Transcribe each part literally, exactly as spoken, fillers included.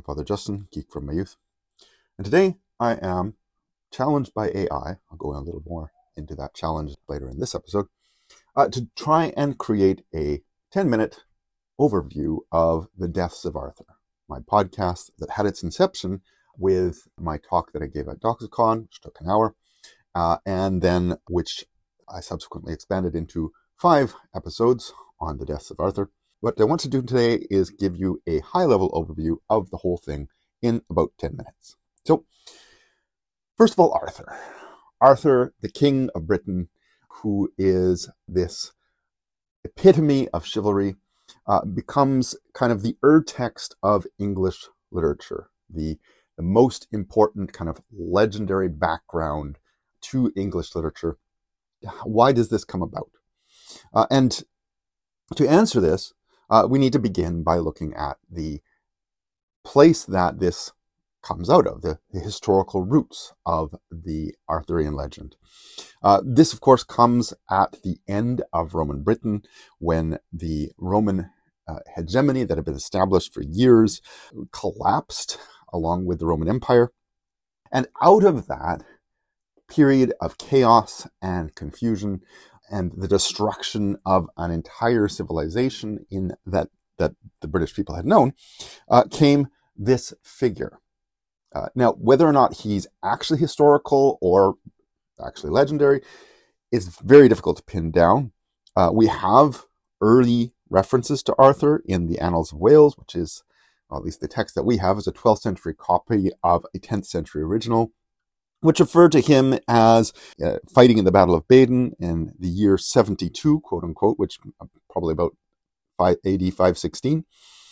Father Justin, geek from my youth. And today I am challenged by A I, I'll go a little more into that challenge later in this episode, uh, to try and create a ten minute overview of The Deaths of Arthur, my podcast that had its inception with my talk that I gave at DoxyCon, which took an hour, uh, and then which I subsequently expanded into five episodes on The Deaths of Arthur. What I want to do today is give you a high-level overview of the whole thing in about ten minutes. So, first of all, Arthur. Arthur, the King of Britain, who is this epitome of chivalry, uh, becomes kind of the ur-text of English literature, the, the most important kind of legendary background to English literature. Why does this come about? Uh, and to answer this, Uh, we need to begin by looking at the place that this comes out of, the, the historical roots of the Arthurian legend. Uh, this, of course, comes at the end of Roman Britain, when the Roman uh, hegemony that had been established for years collapsed along with the Roman Empire. And out of that period of chaos and confusion, and the destruction of an entire civilization in that, that the British people had known, uh, came this figure. Uh, now, whether or not he's actually historical or actually legendary is very difficult to pin down. Uh, we have early references to Arthur in the Annals of Wales, which is, well, at least the text that we have, is a twelfth century copy of a tenth century original, which referred to him as uh, fighting in the Battle of Badon in the year seventy-two, quote unquote, which probably about A D five sixteen,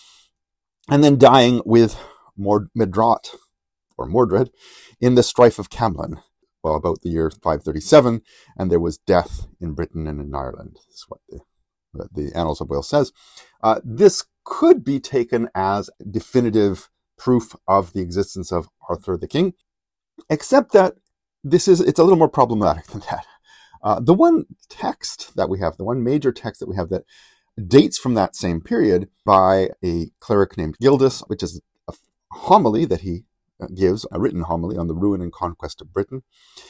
and then dying with Mord- Medrawt, or Mordred, in the strife of Camlan, well, about the year five thirty-seven, and there was death in Britain and in Ireland. That's what the, what the Annals of Wales says. Uh, this could be taken as definitive proof of the existence of Arthur the King, except that this is, it's a little more problematic than that. Uh, the one text that we have, the one major text that we have that dates from that same period by a cleric named Gildas, which is a homily that he gives, a written homily on the ruin and conquest of Britain,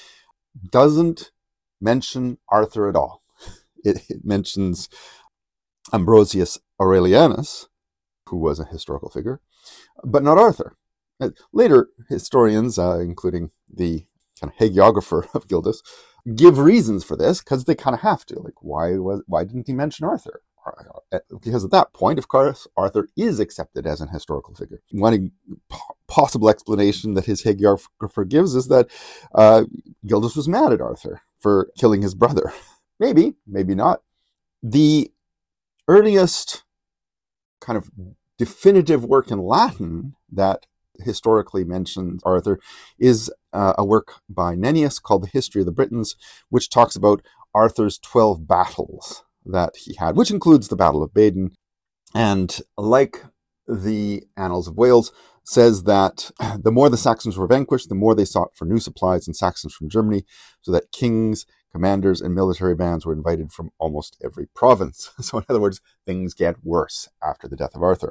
doesn't mention Arthur at all. It, it mentions Ambrosius Aurelianus, who was a historical figure, but not Arthur. Later historians, uh, including the kind of hagiographer of Gildas, give reasons for this because they kind of have to. Like, why was why didn't he mention Arthur? Because at that point, of course, Arthur is accepted as an historical figure. One possible explanation that his hagiographer gives is that uh, Gildas was mad at Arthur for killing his brother. Maybe, maybe not. The earliest kind of definitive work in Latin that historically mentioned Arthur is uh, a work by Nennius called The History of the Britons, which talks about Arthur's twelve battles that he had, which includes the Battle of Badon. And like the Annals of Wales, says that the more the Saxons were vanquished, the more they sought for new supplies and Saxons from Germany, so that kings, commanders, and military bands were invited from almost every province. So in other words, things get worse after the death of Arthur.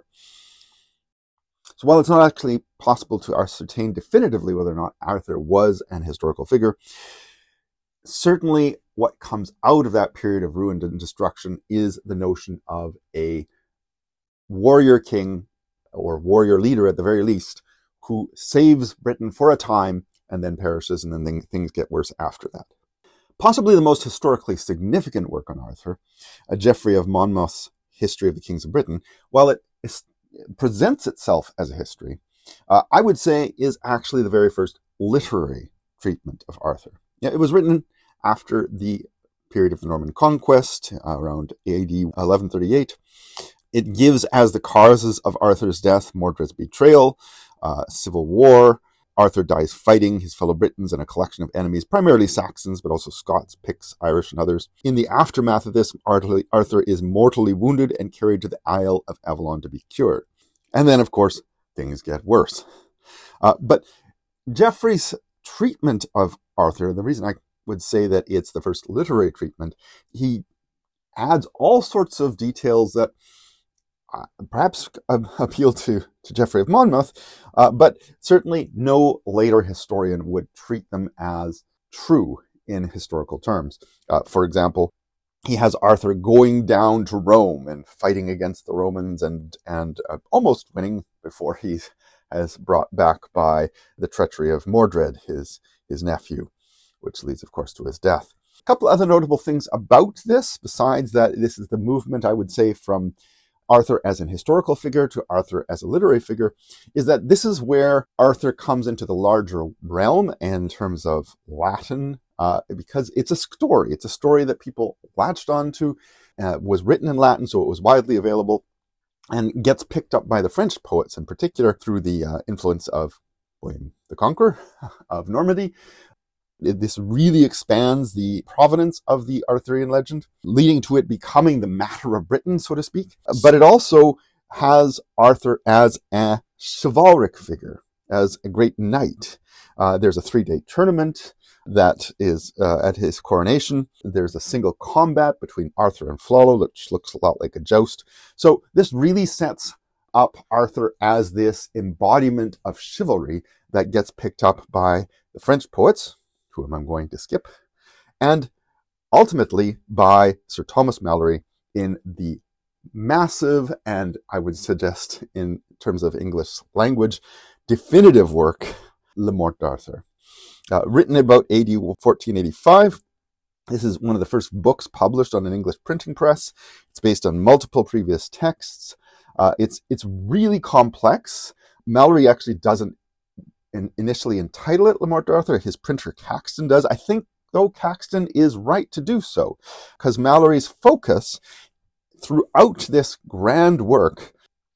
So while it's not actually possible to ascertain definitively whether or not Arthur was an historical figure, certainly what comes out of that period of ruin and destruction is the notion of a warrior king, or warrior leader at the very least, who saves Britain for a time and then perishes, and then things get worse after that. Possibly the most historically significant work on Arthur, uh, Geoffrey of Monmouth's History of the Kings of Britain, while it is presents itself as a history, uh, I would say is actually the very first literary treatment of Arthur. Yeah, it was written after the period of the Norman conquest, uh, around A D eleven thirty-eight. It gives as the causes of Arthur's death Mordred's betrayal, uh, civil war, Arthur dies fighting his fellow Britons and a collection of enemies, primarily Saxons, but also Scots, Picts, Irish, and others. In the aftermath of this, Arthur is mortally wounded and carried to the Isle of Avalon to be cured. And then, of course, things get worse. Uh, but Geoffrey's treatment of Arthur, the reason I would say that it's the first literary treatment, he adds all sorts of details that uh, perhaps uh, appeal to, to Geoffrey of Monmouth, uh, but certainly no later historian would treat them as true in historical terms. Uh, for example, he has Arthur going down to Rome and fighting against the Romans and, and uh, almost winning before he is brought back by the treachery of Mordred, his, his nephew, which leads, of course, to his death. A couple other notable things about this, besides that this is the movement, I would say, from Arthur as an historical figure to Arthur as a literary figure, is that this is where Arthur comes into the larger realm in terms of Latin, uh, because it's a story. It's a story that people latched onto, uh, was written in Latin, so it was widely available, and gets picked up by the French poets in particular through the uh, influence of William the Conqueror of Normandy. This really expands the provenance of the Arthurian legend, leading to it becoming the matter of Britain, so to speak. But it also has Arthur as a chivalric figure, as a great knight. Uh, there's a three-day tournament that is uh, at his coronation. There's a single combat between Arthur and Flollo, which looks a lot like a joust. So this really sets up Arthur as this embodiment of chivalry that gets picked up by the French poets, whom I'm going to skip, and ultimately by Sir Thomas Malory in the massive, and I would suggest in terms of English language, definitive work, Le Morte d'Arthur. Uh, written about A D fourteen eighty-five, this is one of the first books published on an English printing press. It's based on multiple previous texts. Uh, it's, it's really complex. Malory actually doesn't In initially entitle it Le Morte d'Arthur. His printer Caxton does. I think, though, Caxton is right to do so, because Malory's focus throughout this grand work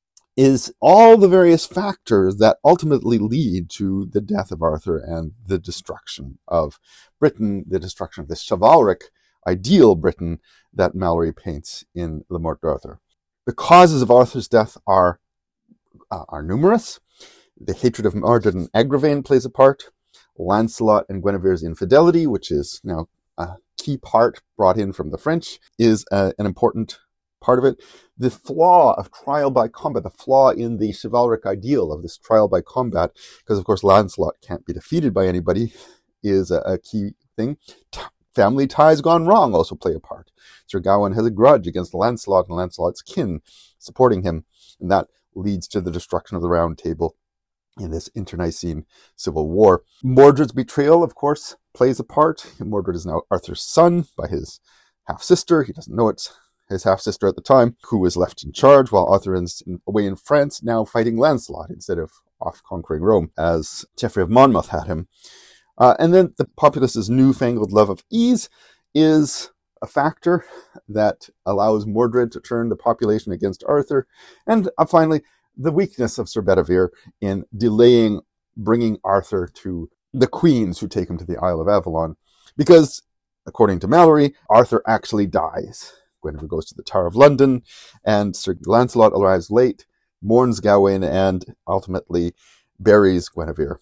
is all the various factors that ultimately lead to the death of Arthur and the destruction of Britain, the destruction of this chivalric ideal Britain that Malory paints in Le Morte d'Arthur. The causes of Arthur's death are, uh, are numerous. The hatred of Mordred and Agravain plays a part. Lancelot and Guinevere's infidelity, which is now a key part brought in from the French, is uh, an important part of it. The flaw of trial by combat, the flaw in the chivalric ideal of this trial by combat, because of course Lancelot can't be defeated by anybody, is a, a key thing. T- family ties gone wrong also play a part. Sir Gawain has a grudge against Lancelot and Lancelot's kin supporting him, and that leads to the destruction of the Round Table in this internecine civil war. Mordred's betrayal, of course, plays a part. Mordred is now Arthur's son by his half-sister. He doesn't know it's his half-sister at the time, who is left in charge while Arthur is away in France, now fighting Lancelot instead of off conquering Rome, as Geoffrey of Monmouth had him. Uh, and then the populace's newfangled love of ease is a factor that allows Mordred to turn the population against Arthur. And uh, finally, the weakness of Sir Bedivere in delaying bringing Arthur to the queens who take him to the Isle of Avalon. Because, according to Malory, Arthur actually dies. Guinevere goes to the Tower of London, and Sir Lancelot arrives late, mourns Gawain, and ultimately buries Guinevere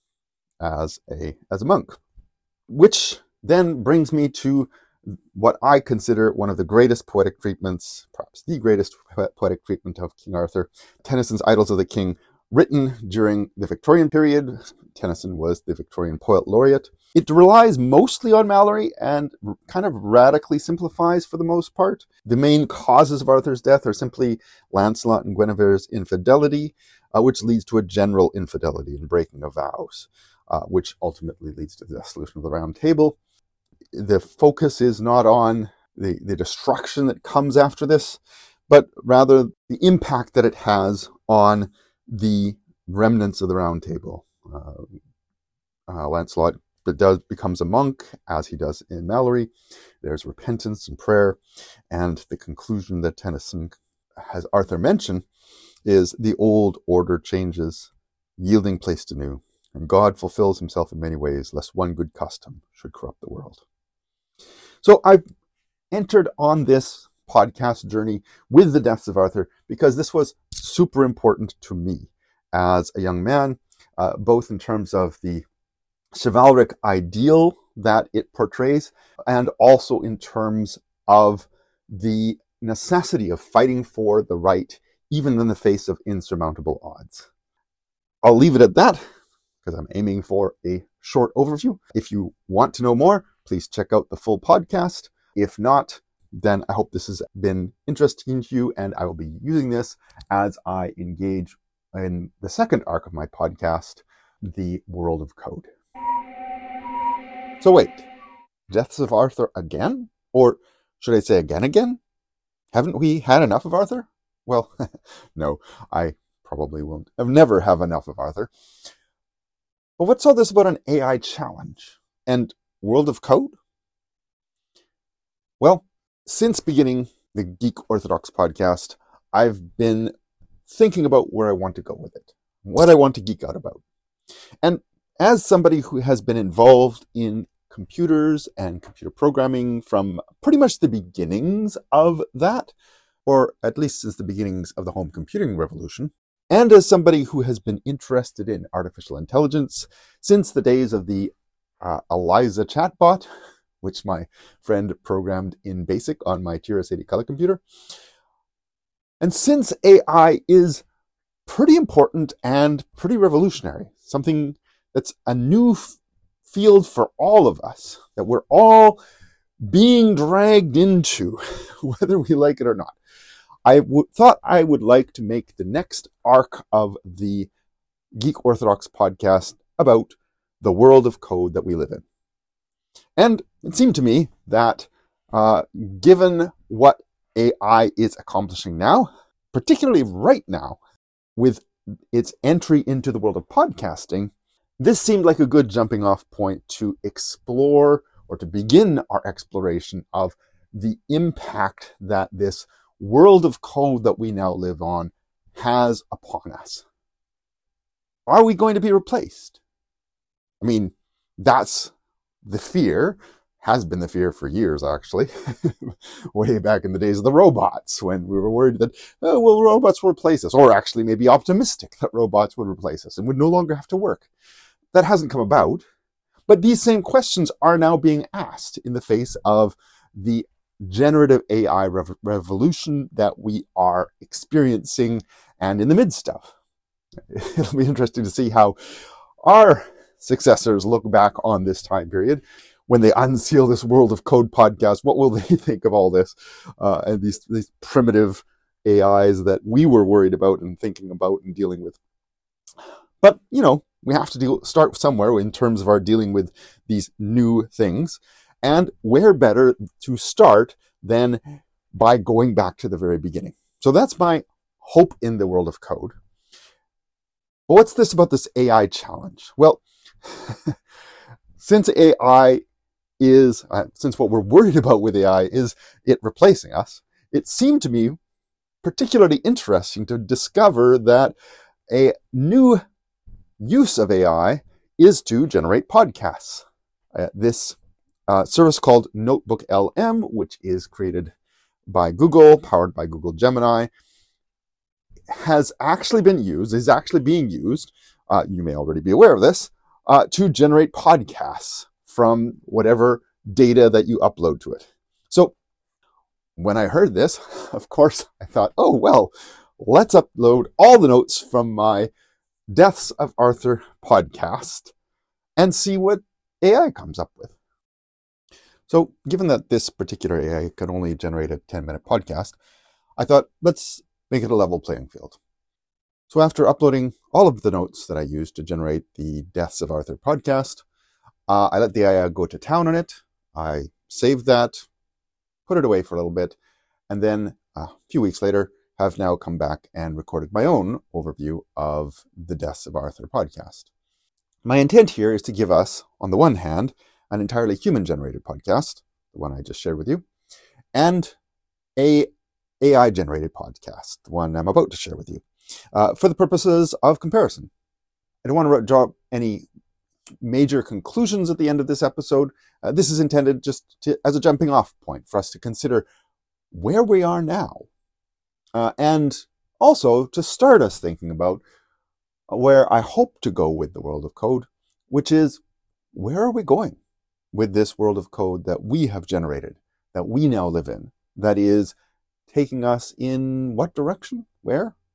as a, as a monk. Which then brings me to what I consider one of the greatest poetic treatments, perhaps the greatest poetic treatment of King Arthur, Tennyson's Idylls of the King, written during the Victorian period. Tennyson was the Victorian Poet Laureate. It relies mostly on Malory and kind of radically simplifies for the most part. The main causes of Arthur's death are simply Lancelot and Guinevere's infidelity, uh, which leads to a general infidelity and breaking of vows, uh, which ultimately leads to the dissolution of the Round Table. The focus is not on the, the destruction that comes after this, but rather the impact that it has on the remnants of the Round Table. Uh, uh, Lancelot does becomes a monk, as he does in Malory. There's repentance and prayer, and the conclusion that Tennyson has Arthur mention is the old order changes, yielding place to new, and God fulfills himself in many ways, lest one good custom should corrupt the world. So I've entered on this podcast journey with the deaths of Arthur because this was super important to me as a young man, uh, both in terms of the chivalric ideal that it portrays and also in terms of the necessity of fighting for the right even in the face of insurmountable odds. I'll leave it at that, because I'm aiming for a short overview. If you want to know more, please check out the full podcast. If not, then I hope this has been interesting to you, and I will be using this as I engage in the second arc of my podcast, The World of Code. So wait, Deaths of Arthur again? Or should I say again again? Haven't we had enough of Arthur? Well, no, I probably won't. I've never have enough of Arthur. But what's all this about an A I challenge and World of Code? Well, since beginning the Geek Orthodox podcast, I've been thinking about where I want to go with it, what I want to geek out about. And as somebody who has been involved in computers and computer programming from pretty much the beginnings of that, or at least since the beginnings of the home computing revolution, and as somebody who has been interested in artificial intelligence since the days of the uh, Eliza chatbot, which my friend programmed in BASIC on my T R S eighty color computer. And since A I is pretty important and pretty revolutionary, something that's a new f- field for all of us, that we're all being dragged into, whether we like it or not, I w- thought I would like to make the next arc of the Geek Orthodox podcast about the world of code that we live in. And it seemed to me that uh, given what A I is accomplishing now, particularly right now, with its entry into the world of podcasting, this seemed like a good jumping off point to explore or to begin our exploration of the impact that this world of code that we now live on has upon us. Are we going to be replaced? I mean, that's the fear, has been the fear for years, actually, way back in the days of the robots, when we were worried that, oh, well, robots will replace us, or actually maybe optimistic that robots would replace us and would no longer have to work. That hasn't come about, but these same questions are now being asked in the face of the generative A I rev- revolution that we are experiencing and in the midst of. It'll be interesting to see how our successors look back on this time period when they unseal this World of Code podcast. What will they think of all this uh, and these these primitive A Is that we were worried about and thinking about and dealing with? But, you know, we have to deal, start somewhere in terms of our dealing with these new things. And where better to start than by going back to the very beginning? So that's my hope in the world of code. But what's this about this A I challenge? Well, since A I is, uh, since what we're worried about with A I is it replacing us, it seemed to me particularly interesting to discover that a new use of A I is to generate podcasts. Uh, this uh, service called Notebook L M, which is created by Google, powered by Google Gemini, has actually been used, is actually being used, uh, you may already be aware of this, uh, to generate podcasts from whatever data that you upload to it. So when I heard this, of course, I thought, oh, well, let's upload all the notes from my Deaths of Arthur podcast and see what A I comes up with. So given that this particular A I can only generate a ten minute podcast, I thought, let's make it a level playing field. So after uploading all of the notes that I used to generate the Deaths of Arthur podcast, uh, I let the A I go to town on it. I saved that, put it away for a little bit, and then a few weeks later, have now come back and recorded my own overview of the Deaths of Arthur podcast. My intent here is to give us, on the one hand, an entirely human-generated podcast, the one I just shared with you, and a A I-generated podcast, the one I'm about to share with you, uh, for the purposes of comparison. I don't want to draw any major conclusions at the end of this episode. Uh, this is intended just to, as a jumping off point for us to consider where we are now. Uh, and also to start us thinking about where I hope to go with the world of code, which is, where are we going with this world of code that we have generated, that we now live in, that is taking us in what direction? Where?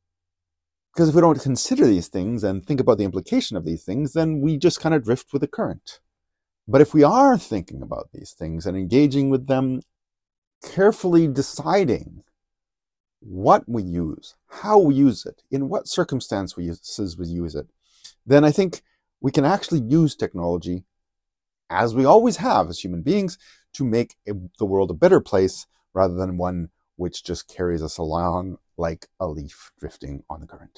Because if we don't consider these things and think about the implication of these things, then we just kind of drift with the current. But if we are thinking about these things and engaging with them, carefully deciding what we use, how we use it, in what circumstances we use it, then I think we can actually use technology, as we always have as human beings, to make a, the world a better place rather than one which just carries us along like a leaf drifting on the current.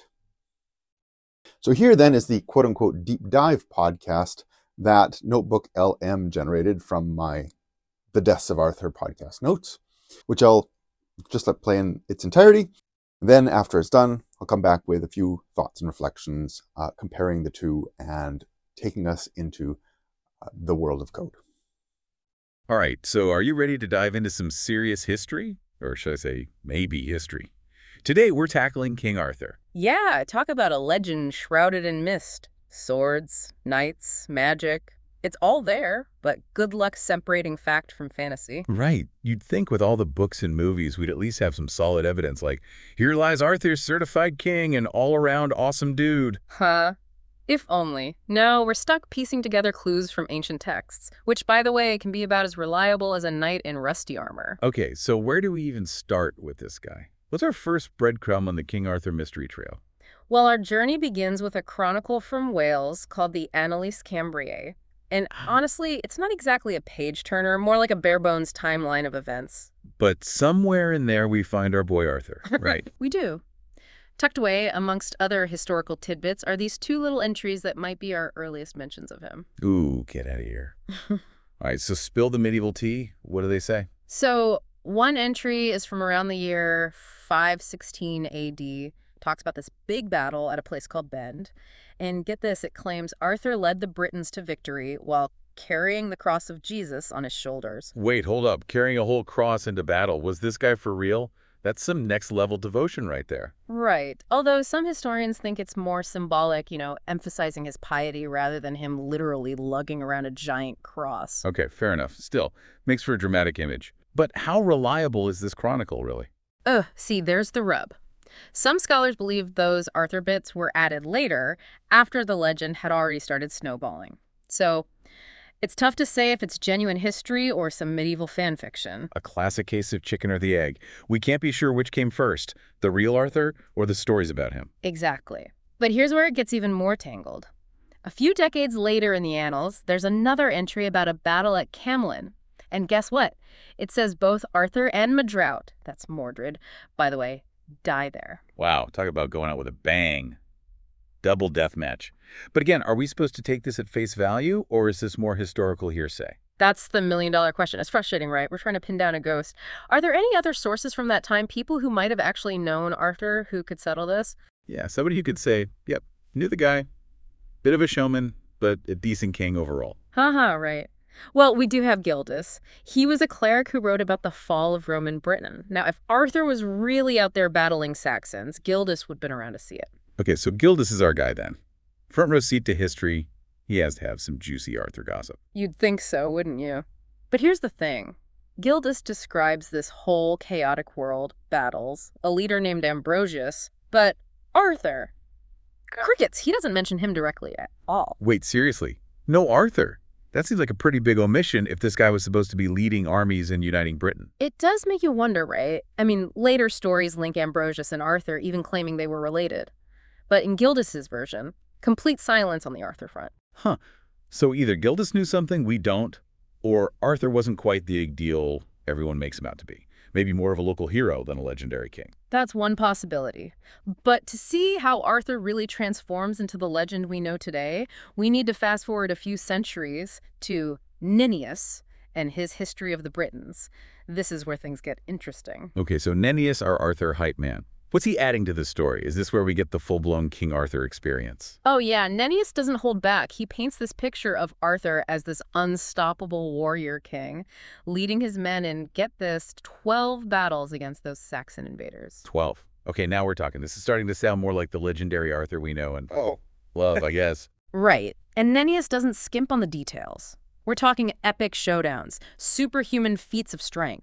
So here then is the quote-unquote deep dive podcast that Notebook L M generated from my The Deaths of Arthur podcast notes, which I'll just let play in its entirety. Then after it's done, I'll come back with a few thoughts and reflections, uh, comparing the two and taking us into uh, the world of code. All right, so are you ready to dive into some serious history? Or should I say, maybe history? Today, we're tackling King Arthur. Yeah, talk about a legend shrouded in mist. Swords, knights, magic. It's all there, but good luck separating fact from fantasy. Right. You'd think with all the books and movies, we'd at least have some solid evidence like, here lies Arthur's certified king and all-around awesome dude. Huh? If only. No, we're stuck piecing together clues from ancient texts, which, by the way, can be about as reliable as a knight in rusty armor. Okay, so where do we even start with this guy? What's our first breadcrumb on the King Arthur mystery trail? Well, our journey begins with a chronicle from Wales called the Annales Cambriae. And honestly, it's not exactly a page-turner, more like a bare-bones timeline of events. But somewhere in there we find our boy Arthur, right? We do. Tucked away, amongst other historical tidbits, are these two little entries that might be our earliest mentions of him. Ooh, get out of here. All right, so spill the medieval tea. What do they say? So one entry is from around the year five sixteen A D, talks about this big battle at a place called Bend. And get this, it claims Arthur led the Britons to victory while carrying the cross of Jesus on his shoulders. Wait, hold up. Carrying a whole cross into battle. Was this guy for real? That's some next-level devotion right there. Right. Although some historians think it's more symbolic, you know, emphasizing his piety rather than him literally lugging around a giant cross. Okay, fair enough. Still, makes for a dramatic image. But how reliable is this chronicle, really? Ugh, see, there's the rub. Some scholars believe those Arthur bits were added later, after the legend had already started snowballing. So it's tough to say if it's genuine history or some medieval fan fiction. A classic case of chicken or the egg. We can't be sure which came first, the real Arthur or the stories about him. Exactly. But here's where it gets even more tangled. A few decades later in the annals, there's another entry about a battle at Camlin. And guess what? It says both Arthur and Madrout, that's Mordred, by the way, die there. Wow, talk about going out with a bang. Double death match. But again, are we supposed to take this at face value, or is this more historical hearsay? That's the million-dollar question. It's frustrating, right? We're trying to pin down a ghost. Are there any other sources from that time, people who might have actually known Arthur who could settle this? Yeah, somebody who could say, yep, knew the guy, bit of a showman, but a decent king overall. Haha, right. Well, we do have Gildas. He was a cleric who wrote about the fall of Roman Britain. Now, if Arthur was really out there battling Saxons, Gildas would have been around to see it. Okay, so Gildas is our guy then. Front row seat to history. He has to have some juicy Arthur gossip. You'd think so, wouldn't you? But here's the thing. Gildas describes this whole chaotic world, battles, a leader named Ambrosius, but Arthur. Crickets, he doesn't mention him directly at all. Wait, seriously? No Arthur? That seems like a pretty big omission if this guy was supposed to be leading armies and uniting Britain. It does make you wonder, right? I mean, later stories link Ambrosius and Arthur, even claiming they were related. But in Gildas's version, complete silence on the Arthur front. Huh. So either Gildas knew something we don't, or Arthur wasn't quite the ideal everyone makes him out to be. Maybe more of a local hero than a legendary king. That's one possibility. But to see how Arthur really transforms into the legend we know today, we need to fast forward a few centuries to Nennius and his history of the Britons. This is where things get interesting. Okay, so Nennius, our Arthur hype man. What's he adding to the story? Is this where we get the full-blown King Arthur experience? Oh yeah, Nennius doesn't hold back. He paints this picture of Arthur as this unstoppable warrior king, leading his men in, get this, twelve battles against those Saxon invaders. twelve. Okay, now we're talking. This is starting to sound more like the legendary Arthur we know and Oh. love, I guess. Right. And Nennius doesn't skimp on the details. We're talking epic showdowns, superhuman feats of strength.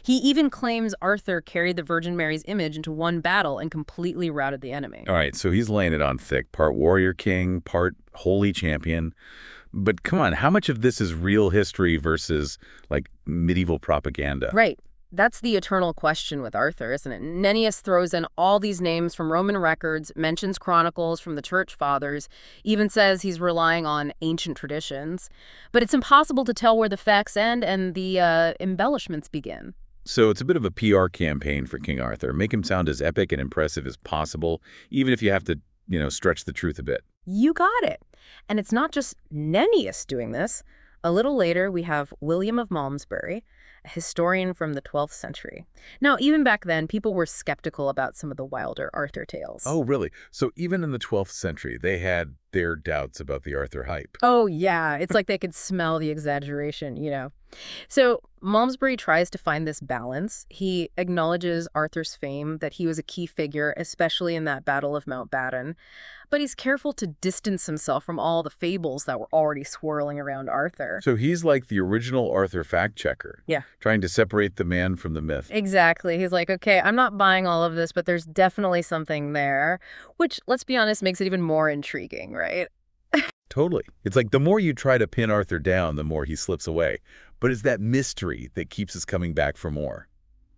He even claims Arthur carried the Virgin Mary's image into one battle and completely routed the enemy. All right, so he's laying it on thick. Part warrior king, part holy champion. But come on, how much of this is real history versus, like, medieval propaganda? Right. That's the eternal question with Arthur, isn't it? Nennius throws in all these names from Roman records, mentions chronicles from the Church Fathers, even says he's relying on ancient traditions. But it's impossible to tell where the facts end and the uh, embellishments begin. So it's a bit of a P R campaign for King Arthur. Make him sound as epic and impressive as possible, even if you have to, you know, stretch the truth a bit. You got it. And it's not just Nennius doing this. A little later, we have William of Malmesbury, a historian from the twelfth century. Now, even back then, people were skeptical about some of the wilder Arthur tales. Oh, really? So even in the twelfth century, they had their doubts about the Arthur hype. Oh, yeah. It's like they could smell the exaggeration, you know. So Malmesbury tries to find this balance. He acknowledges Arthur's fame, that he was a key figure, especially in that Battle of Mountbatten. But he's careful to distance himself from all the fables that were already swirling around Arthur. So he's like the original Arthur fact-checker. Yeah. Trying to separate the man from the myth. Exactly. He's like, okay, I'm not buying all of this, but there's definitely something there, which, let's be honest, makes it even more intriguing, right? Totally. It's like the more you try to pin Arthur down, the more he slips away. But it's that mystery that keeps us coming back for more.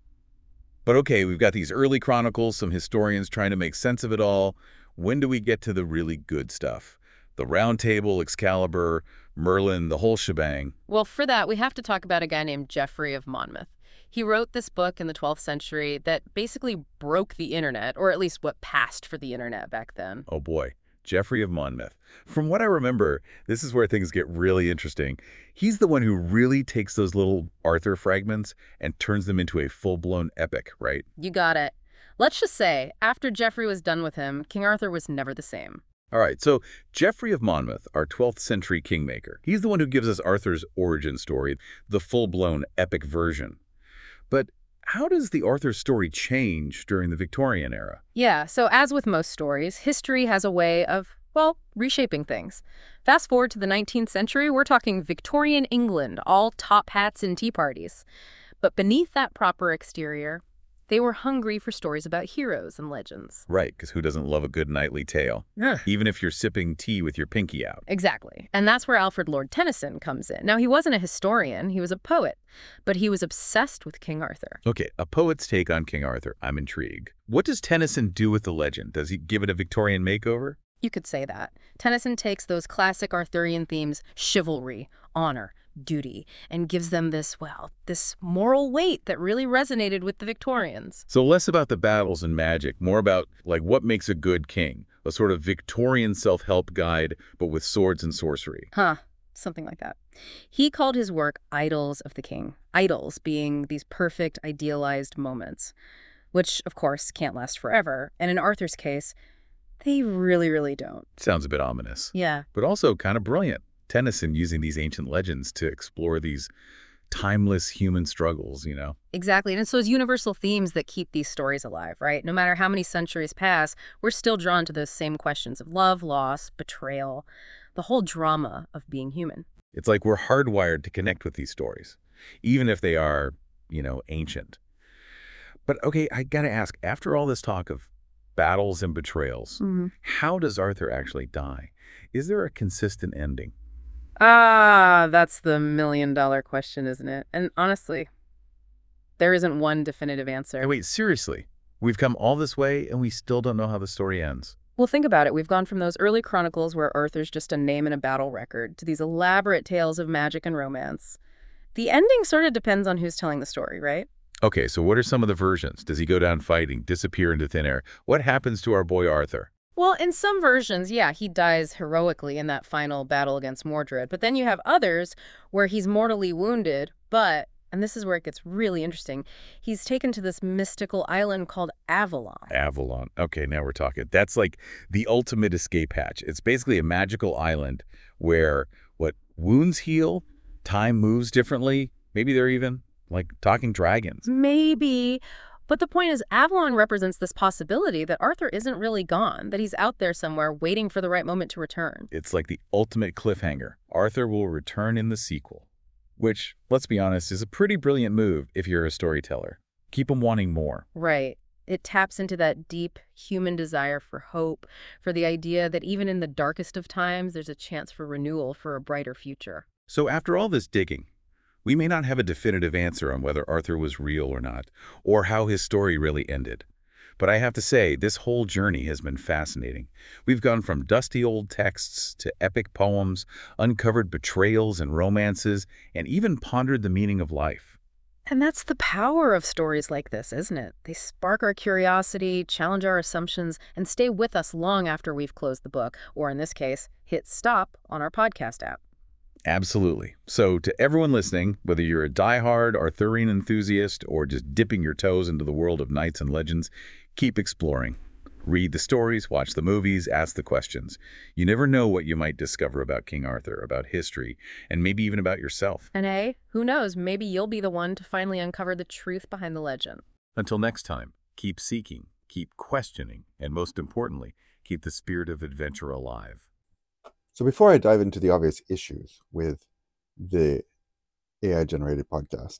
But okay, we've got these early chronicles, some historians trying to make sense of it all. When do we get to the really good stuff? The Round Table, Excalibur, Merlin, the whole shebang. Well, for that, we have to talk about a guy named Geoffrey of Monmouth. He wrote this book in the twelfth century that basically broke the internet, or at least what passed for the internet back then. Oh boy, Geoffrey of Monmouth. From what I remember, this is where things get really interesting. He's the one who really takes those little Arthur fragments and turns them into a full-blown epic, right? You got it. Let's just say, after Geoffrey was done with him, King Arthur was never the same. All right, so Geoffrey of Monmouth, our twelfth century kingmaker, he's the one who gives us Arthur's origin story, the full-blown epic version. But how does the Arthur story change during the Victorian era? Yeah, so as with most stories, history has a way of, well, reshaping things. Fast forward to the nineteenth century, we're talking Victorian England, all top hats and tea parties. But beneath that proper exterior, they were hungry for stories about heroes and legends. Right, because who doesn't love a good knightly tale? Yeah. Even if you're sipping tea with your pinky out. Exactly. And that's where Alfred Lord Tennyson comes in. Now, he wasn't a historian, he was a poet, but he was obsessed with King Arthur. Okay, a poet's take on King Arthur. I'm intrigued. What does Tennyson do with the legend? Does he give it a Victorian makeover? You could say that. Tennyson takes those classic Arthurian themes, chivalry, honor, duty, and gives them this, well, this moral weight that really resonated with the Victorians. So less about the battles and magic, more about, like, what makes a good king, a sort of Victorian self-help guide, but with swords and sorcery. Huh, something like that. He called his work Idyls of the King, idyls being these perfect, idealized moments, which, of course, can't last forever, and in Arthur's case, they really, really don't. Sounds a bit ominous. Yeah. But also kind of brilliant. Tennyson using these ancient legends to explore these timeless human struggles, you know? Exactly. And it's those universal themes that keep these stories alive, right? No matter how many centuries pass, we're still drawn to those same questions of love, loss, betrayal, the whole drama of being human. It's like we're hardwired to connect with these stories, even if they are, you know, ancient. But okay, I gotta ask, after all this talk of battles and betrayals, Mm-hmm. how does Arthur actually die? Is there a consistent ending? Ah, that's the million dollar question, isn't it? And honestly, there isn't one definitive answer. Hey, wait, seriously? We've come all this way and we still don't know how the story ends. Well, think about it. We've gone from those early chronicles where Arthur's just a name in a battle record to these elaborate tales of magic and romance. The ending sort of depends on who's telling the story, right? Okay, so what are some of the versions? Does he go down fighting, disappear into thin air? What happens to our boy Arthur? Well, in some versions, yeah, he dies heroically in that final battle against Mordred. But then you have others where he's mortally wounded, but, and this is where it gets really interesting, he's taken to this mystical island called Avalon. Avalon. Okay, now we're talking. That's like the ultimate escape hatch. It's basically a magical island where, what, wounds heal, time moves differently. Maybe they're even like talking dragons. Maybe. But the point is, Avalon represents this possibility that Arthur isn't really gone, that he's out there somewhere waiting for the right moment to return. It's like the ultimate cliffhanger. Arthur will return in the sequel. which, let's be honest, is a pretty brilliant move if you're a storyteller. Keep them wanting more. Right. It taps into that deep human desire for hope, for the idea that even in the darkest of times, there's a chance for renewal, for a brighter future. So after all this digging, we may not have a definitive answer on whether Arthur was real or not, or how his story really ended. But I have to say, this whole journey has been fascinating. We've gone from dusty old texts to epic poems, uncovered betrayals and romances, and even pondered the meaning of life. And that's the power of stories like this, isn't it? They spark our curiosity, challenge our assumptions, and stay with us long after we've closed the book, or in this case, hit stop on our podcast app. Absolutely. So to everyone listening, whether you're a diehard Arthurian enthusiast or just dipping your toes into the world of knights and legends, keep exploring. Read the stories, watch the movies, ask the questions. You never know what you might discover about King Arthur, about history, and maybe even about yourself. And hey, who knows, maybe you'll be the one to finally uncover the truth behind the legend. Until next time, keep seeking, keep questioning, and most importantly, keep the spirit of adventure alive. So before I dive into the obvious issues with the A I-generated podcast,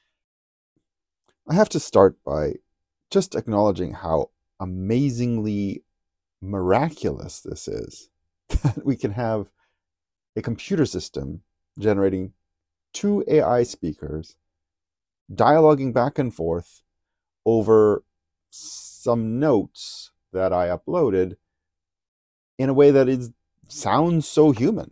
I have to start by just acknowledging how amazingly miraculous this is. That we can have a computer system generating two A I speakers dialoguing back and forth over some notes that I uploaded in a way that is sounds so human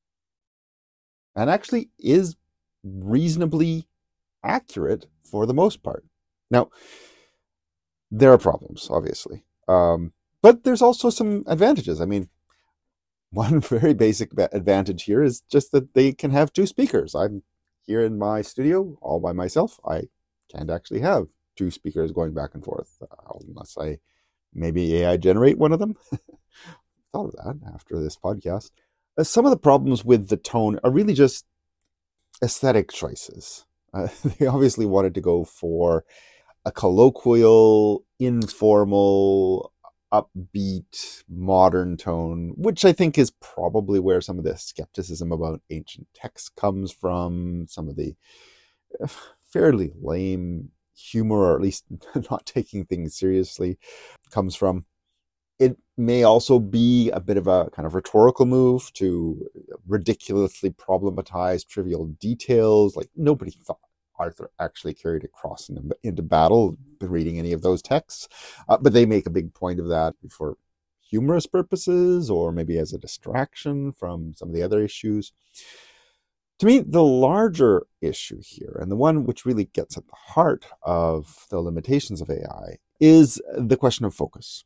and actually is reasonably accurate for the most part. Now, there are problems, obviously, um, but there's also some advantages. I mean, one very basic advantage here is just that they can have two speakers. I'm here in my studio all by myself. I can't actually have two speakers going back and forth uh, unless I maybe A I generate one of them. Thought of that after this podcast. Uh, some of the problems with the tone are really just aesthetic choices. Uh, they obviously wanted to go for a colloquial, informal, upbeat, modern tone, which I think is probably where some of the skepticism about ancient texts comes from, some of the fairly lame humor, or at least not taking things seriously, comes from. It may also be a bit of a kind of rhetorical move to ridiculously problematize trivial details. Like, nobody thought Arthur actually carried a cross into, into battle reading any of those texts. Uh, but they make a big point of that for humorous purposes, or maybe as a distraction from some of the other issues. To me, the larger issue here, and the one which really gets at the heart of the limitations of A I, is the question of focus.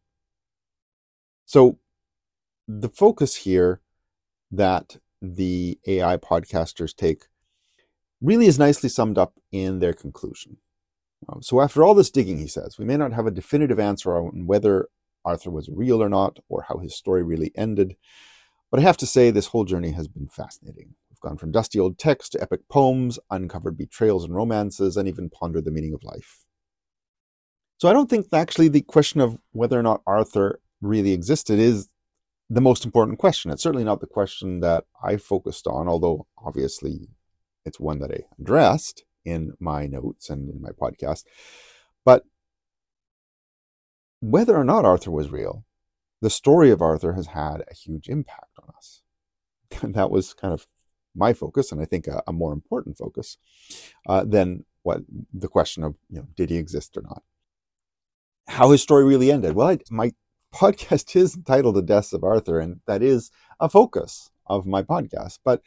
So the focus here that the A I podcasters take really is nicely summed up in their conclusion. Um, so after all this digging, he says, we may not have a definitive answer on whether Arthur was real or not, or how his story really ended. But I have to say, this whole journey has been fascinating. We've gone from dusty old text to epic poems, uncovered betrayals and romances, and even pondered the meaning of life. So I don't think actually the question of whether or not Arthur really existed is the most important question. It's certainly not the question that I focused on, although obviously it's one that I addressed in my notes and in my podcast. But whether or not Arthur was real, the story of Arthur has had a huge impact on us. And that was kind of my focus, and I think a, a more important focus uh, than what the question of, you know, did he exist or not? How his story really ended. Well, I, my podcast is entitled The Deaths of Arthur, and that is a focus of my podcast. But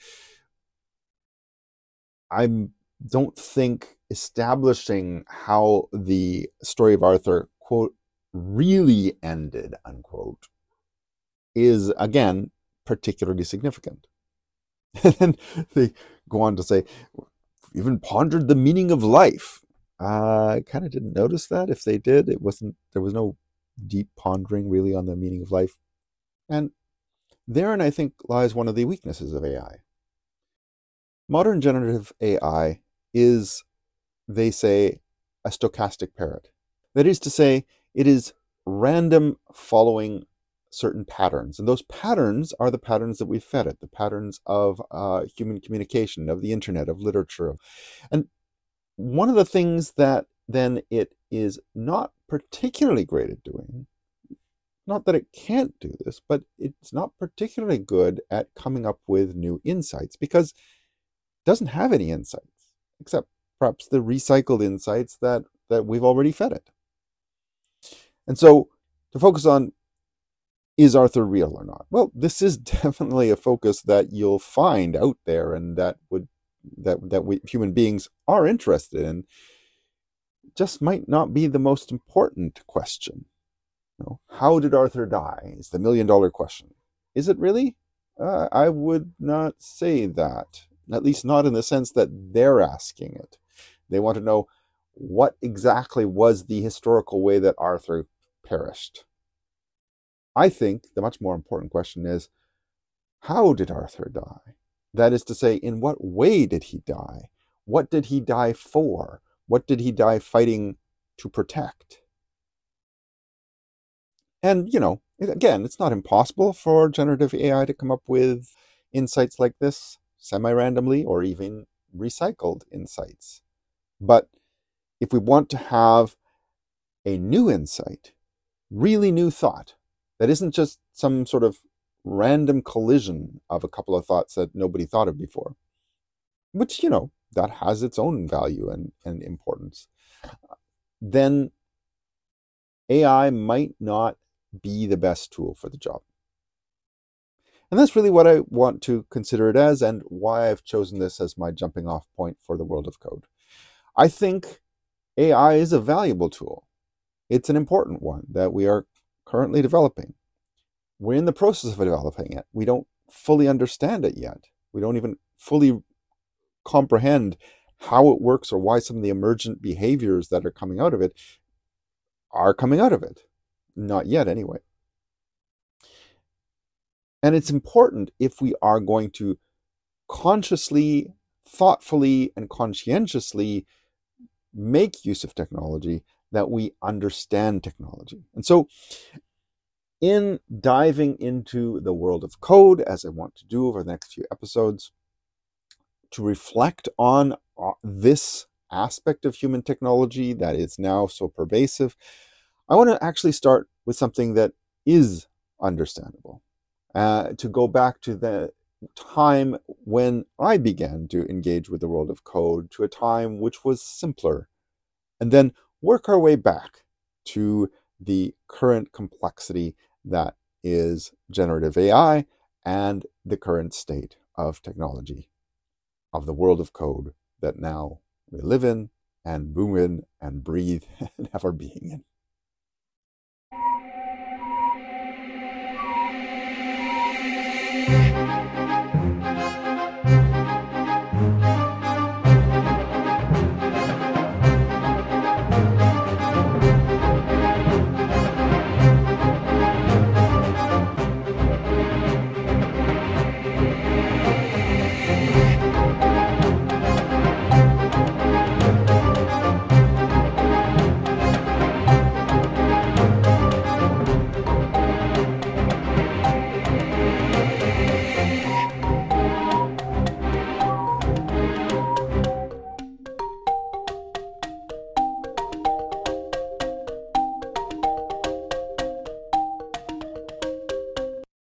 I don't think establishing how the story of Arthur, quote, really ended, unquote, is, again, particularly significant. And then they go on to say, even pondered the meaning of life. Uh, I kind of didn't notice that. If they did, it wasn't, there was no deep pondering really on the meaning of life. And therein, I think, lies one of the weaknesses of A I. Modern generative A I is, they say, a stochastic parrot. That is to say, it is random following certain patterns. And those patterns are the patterns that we fed it, the patterns of uh, human communication, of the internet, of literature. And one of the things that then it is not particularly great at doing, not that it can't do this, but it's not particularly good at coming up with new insights because it doesn't have any insights, except perhaps the recycled insights that, that we've already fed it. And so to focus on, is Arthur real or not? Well, this is definitely a focus that you'll find out there and that would that that we human beings are interested in. Just might not be the most important question. You know, how did Arthur die is the million dollar question. Is it really? Uh, I would not say that, at least not in the sense that they're asking it. They want to know what exactly was the historical way that Arthur perished. I think the much more important question is, how did Arthur die? That is to say, in what way did he die? What did he die for? What did he die fighting to protect? And, you know, again, it's not impossible for generative A I to come up with insights like this semi-randomly or even recycled insights. But if we want to have a new insight, really new thought, that isn't just some sort of random collision of a couple of thoughts that nobody thought of before, which, you know, that has its own value and, and importance, then A I might not be the best tool for the job. And that's really what I want to consider it as and why I've chosen this as my jumping off point for the world of code. I think A I is a valuable tool. It's an important one that we are currently developing. We're in the process of developing it. We don't fully understand it yet. We don't even fully comprehend how it works or why some of the emergent behaviors that are coming out of it are coming out of it. Not yet, anyway. And it's important, if we are going to consciously, thoughtfully, and conscientiously make use of technology, that we understand technology. And so in diving into the world of code, as I want to do over the next few episodes, to reflect on this aspect of human technology that is now so pervasive, I want to actually start with something that is understandable. Uh, to go back to the time when I began to engage with the world of code, to a time which was simpler, and then work our way back to the current complexity that is generative A I and the current state of technology, of the world of code that now we live in and boom in and breathe and have our being in.